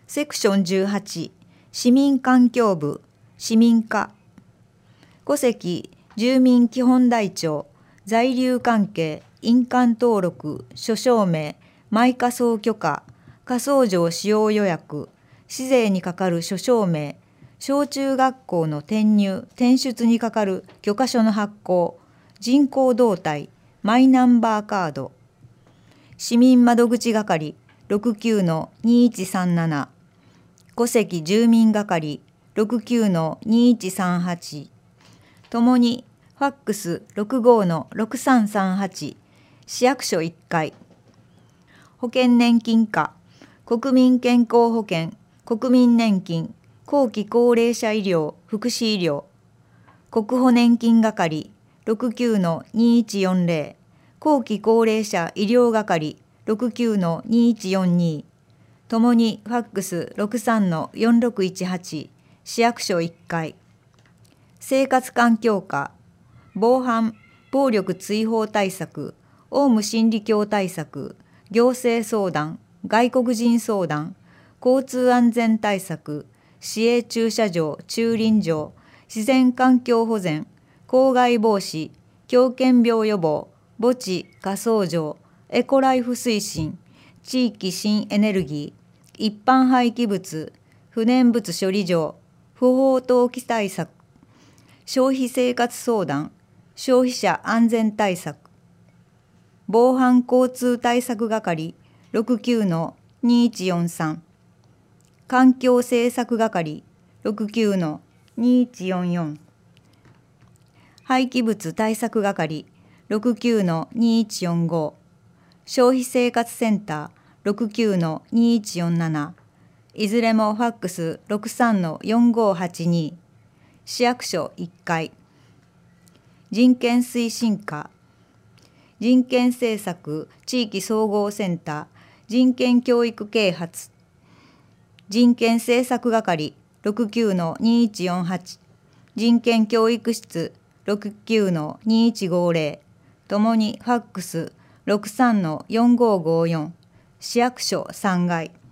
セクション18、市民環境部、市民課。戸籍、住民基本台帳、在留関係、印鑑登録、諸証明、マイ仮想許可、仮想上使用予約、市税にかかる諸証明、小中学校の転入・転出にかかる許可書の発行、人口動態、マイナンバーカード。市民窓口係 69-2137、戸籍住民係 69-2138、ともにファックス 65-6338、市役所1階。保険年金課、国民健康保険、国民年金、後期高齢者医療、福祉医療。国保年金係 69-2140、後期高齢者医療係 69-2142、ともにファックス 63-4618、市役所1階。生活環境課、防犯・暴力追放対策、オウム真理教対策、行政相談、外国人相談、交通安全対策、市営駐車場・駐輪場、自然環境保全、公害防止、狂犬病予防、墓地・火葬場、エコライフ推進、地域新エネルギー、一般廃棄物、不燃物処理場、不法投棄対策、消費生活相談、消費者安全対策。防犯交通対策係 69-2143、環境政策係 69-2144、廃棄物対策係 69-2145、消費生活センター 69-2147、いずれもファックス 63-4582、市役所1階。人権推進課、人権政策地域総合センター、人権教育啓発、人権政策係 69-2148、人権教育室 69-2150、ともにファックス 63-4554、市役所3階。